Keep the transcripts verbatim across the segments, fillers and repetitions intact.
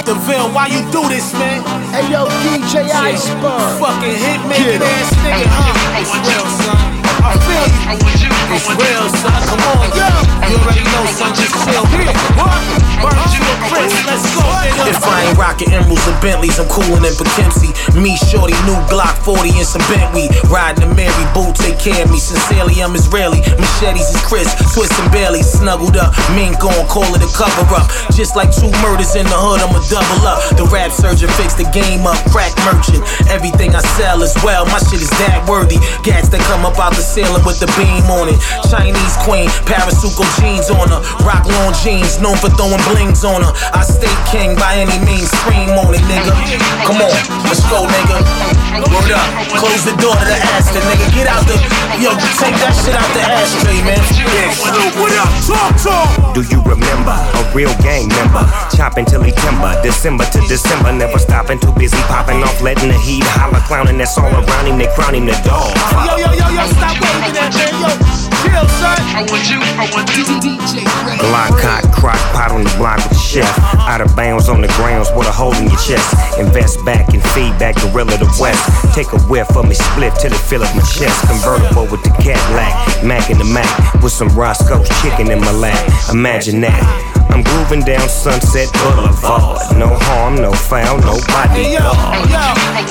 the Ville, why you do this, man? Hey yo, D J Iceberg. Fucking hit making ass nigga, huh? It's real, son. I feel you. It's real, son. Come on, yo. You already know, son. Just chill. Here, what? Burn you a Chris. Let's go, nigga. If I ain't rocking emeralds and Bentleys, I'm coolin' in Poughkeepsie. Me, shorty, new Glock forty and some Bentley. Riding a Mary, boo, take care of me. Sincerely, I'm Israeli. Machetes is Chris, Swiss and Bailey. Snuggled up, mink gon' call it a cover up. Just like two murders in the hood, I'ma double up. The rap surgeon fixed the game up, crack merchant. Everything I sell is well, my shit is that worthy. Gats that come up out the ceiling with the beam on it. Chinese queen, Parasuco jeans on her. Rock long jeans, known for throwing blings on her. I stay king by any means, scream on it, nigga. Come on, let's go, nigga. Word up, close the door to the Aston, nigga. Get out the, yo, take that shit out the ashtray, man. Yeah, what up, talk, talk. Do you remember a real gang member? Chopping till he timber, December to December, never stopping, too busy popping off, letting the heat holler, clowning. That's all around him, they crown him the dog. Yo, yo, yo, yo, stop waving that, man, yo. Chill, son. I want you, I want you. D J Glock cock, crock pot on the block with the chef. Out of bounds on the grounds with a hole in your chest. Invest back and feed back Gorilla the West. Take a whiff of me, split till it fill up my chest. Convertible with the Cadillac, Mac in the Mac, with some Roscoe's chicken in my lap. Imagine that. I'm grooving down Sunset Boulevard. No harm, no foul, nobody. Hey, yo, yo,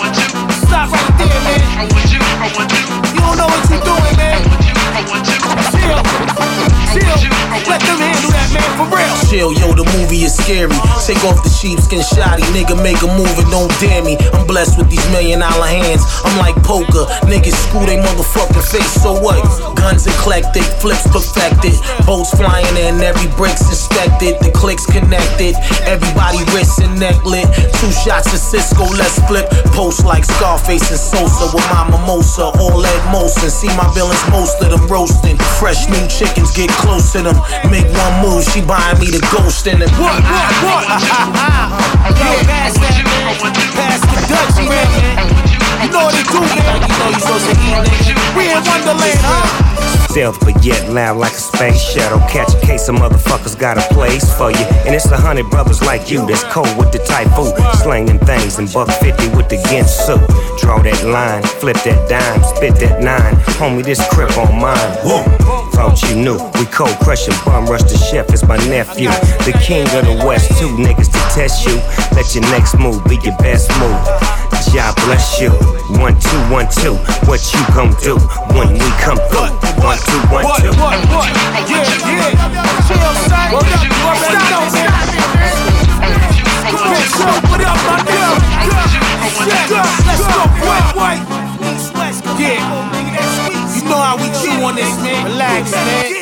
stop right there, man. You don't know what you're doing, man. Chill, chill. Let them handle that, man, for real. Chill, yo, the movie is scary. Take off the sheepskin shoddy, nigga, make a move and don't dare me. I'm blessed with these million dollar hands. I'm like poker, niggas screw they motherfucking face. So what? Guns eclectic, flips perfected. Boats flying in, every brick's inspected. The clicks connected, everybody wrist and neck lit. Two shots of Cisco, let's flip. Post like Scarface and Sosa with my mimosa. All Ed Molson, see my villains, most of them roasting. Fresh new chickens, get close to them. Make one move, she buying me the ghost in it. What, what, what? Yo, pass that, man. Pass the Dutchie, man. You know what it do, man. You know you supposed to eat, nigga. We in Wonderland, huh? Stealth but yet loud like a space shuttle. Catch a case, some motherfuckers got a place for you. And it's a hundred brothers like you that's cold with the typhoon. Slanging things and buck fifty with the Ginsu. Draw that line, flip that dime, spit that nine. Homie, this crip on mine. Whoa. Thought you knew, we cold crushing, bum rush the chef is my nephew. The king of the west, two niggas to test you. Let your next move be your best move. God bless you. One, two, one, two. What you gon' do when we come through? One, two, one, two. What, what, what? Yeah, yeah. Chill, son. What up? Stop, stop, man. Bitch, yo, what up, my nigga? Let's go, white, white. Yeah. You know how we chew on this, man. Relax, man.